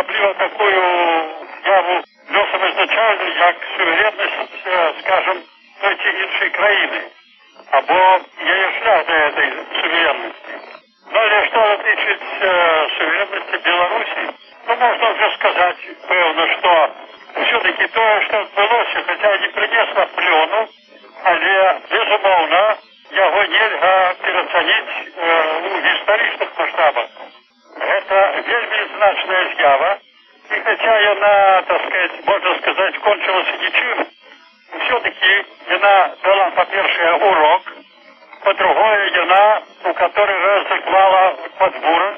особливо такую яву носом ізначальну, як суверенність, скажем, той чи іншої країни. Або є шлях до этой суверенности. Ну, але что тычыць суверенности Беларуси, ну, можно уже сказать, певно, что все-таки то, что отбылося, хотя не принесло плёну, але, безумовно, яго нельга перацаніць у гістарычных маштабах. Это вельмі значная з'ява, и хотя яна, так сказать, можно сказать, кончилась ничем, все-таки яна дала, по-першее, урок, по-другое, яна у который раз заклала подбурок,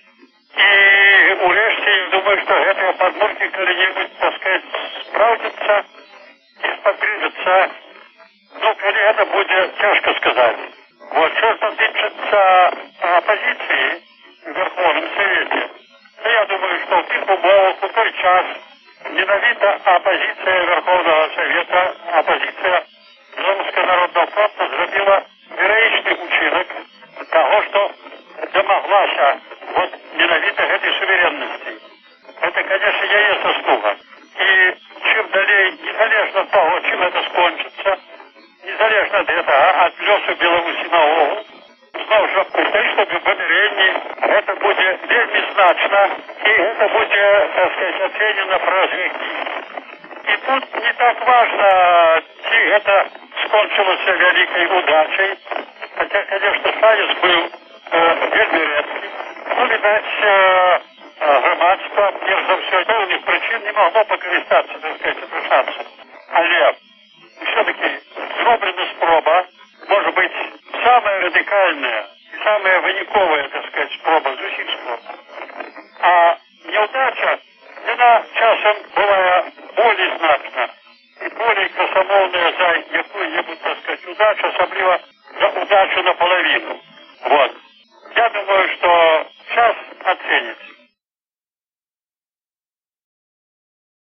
и урэшце, я думаю, что гэтыя подборки калі-небудзь, так сказать, справдзяцца и спакрыжацца. Ну, коли это будет тяжко сказать. Вот, что касается оппозиции в Верховном Совете, то я думаю, что в тих умовах, у той час, ненавита оппозиция Верховного Совета, оппозиция Белорусского Народного фронта зробила героичный учинок того, что домоглася вот ненавита этой суверенности. Это, конечно, яе заслуга. И чем далее, незалежно от того, чем это скончится, незалежно от этого, от лёсу Беларусі наогул, зноў жа гістарычнага вымярэнні гэта будзе вельмі значна, і гэта будзе, так сказать, ацэнена праз векі. І тут не так важно, ці гэта скончылася вялікай удачай, хотя, конечно, саез быў вельмі рэдкі. Ну, відаць, грамадства, перш за ўсё, пэўных прычын не магло пакарыстацца, так сказать, этим шансом. Але все-таки зроблена спроба, может быть, самая радикальная, самая выниковая, так сказать, спроба з усіх спроб. А неудача, она часом бывает более значна и более красомовная за какую-нибудь, так сказать, удачу, особливо за удачу наполовину. Вот. Я думаю, что час оценит.